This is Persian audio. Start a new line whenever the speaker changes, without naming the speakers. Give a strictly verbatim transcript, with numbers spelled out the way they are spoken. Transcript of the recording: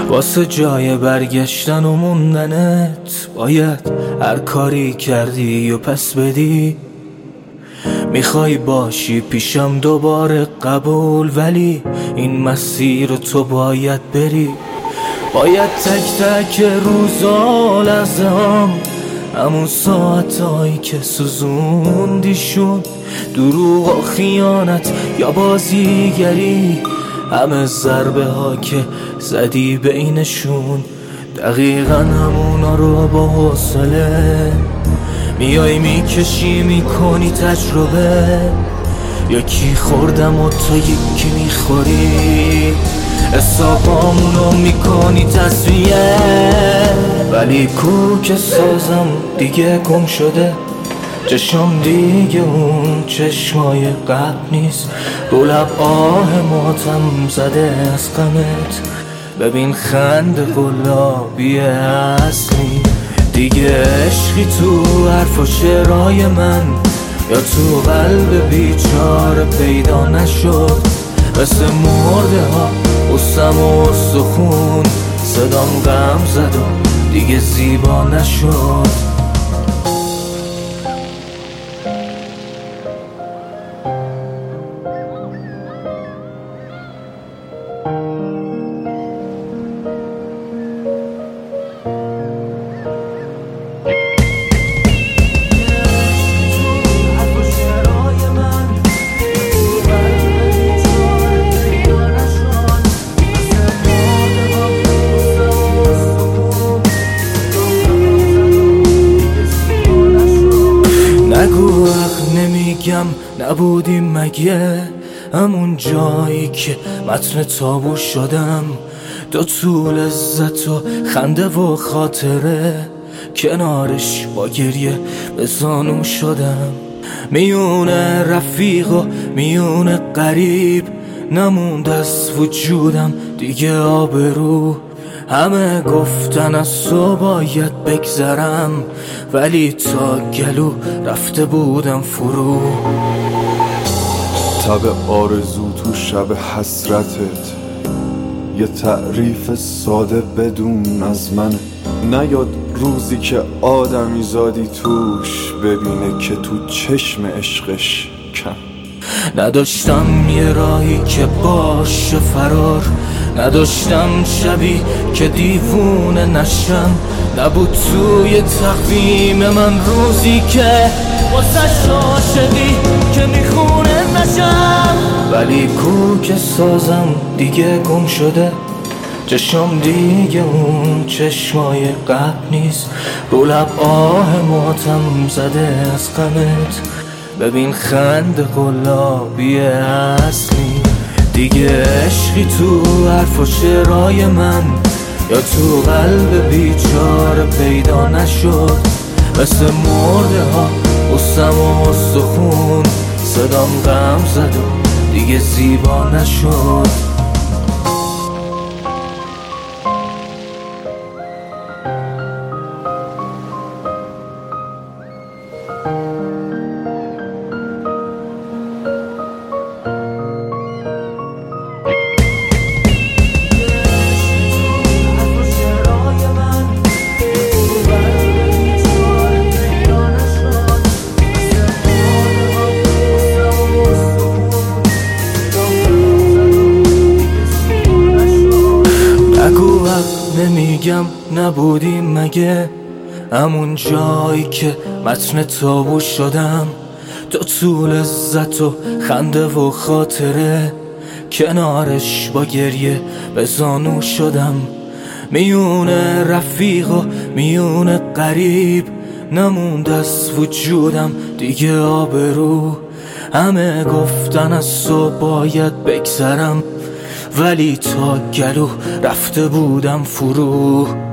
واسه جای برگشتن و موندنت باید هر کاری کردی و پس بدی. میخوای باشی پیشم دوباره قبول، ولی این مسیر رو تو باید بری. باید تک تک روزا لحظه‌ام، همون ساعتایی که سوزوندیشون، دروغ و خیانت یا بازیگری، همه ضربه ها که زدی بینشون، دقیقا همونا رو با حوصله میای میکشی میکنی تجربه. یکی خوردم و تو یکی میخوری، حسابامونو میکنی تصویه. ولی کوک سازم دیگه گم شده، چشم دیگه اون چشمای قبل نیست، رو لب آه ماتم زده از غمت. ببین خنده گلابی اصلی، دیگه عشقی تو حرف و شعرهای من یا تو قلب بیچاره پیدا نشد. مثل مرده ها قصم و استخون، صدام غم زد و دیگه زیبا نشد. نگو حق نمیگم نبودیم مگه، همون جایی که متن تابو شدم. تو تو لذت و خنده و خاطره، کنارش با گریه به زانو شدم. میون رفیق و میون قریب، نموند از وجودم دیگه آبرو. همه گفتن از تو باید بگذرم، ولی تا گلو رفته بودم فرو.
تب آرزو تو شب حسرتت، یه تعریف ساده بدون از من. نیاد روزی که آدمی زادی توش، ببینه که تو چشم عشقش کم.
نداشتم یه راهی که باشه فرار، نداشتم شبی که دیوونه نشم. نبود توی تقویم من روزی که واسه عاشقی که میخونه نشم. ولی کوک سازم دیگه گم شده، چشم دیگه اون چشمای قبل نیست، رو لب آه ماتم زده از غمت. ببین خنده گلابی اصلی، دیگه عشقی تو حرف و شعرهای من یا تو قلب بیچاره پیدا نشد. مثل مرده ها قصم و استخون، صدام غم زد و دیگه زیبا نشد. نمیگم نبودیم مگه، همون جایی که متن تابو شدم. تو تو لذت و خنده و خاطره، کنارش با گریه به زانو شدم. میون رفیق و میون قریب، نموند از وجودم دیگه آبرو. همه گفتن از تو باید بگذرم، ولی تا گلو رفته بودم فرو.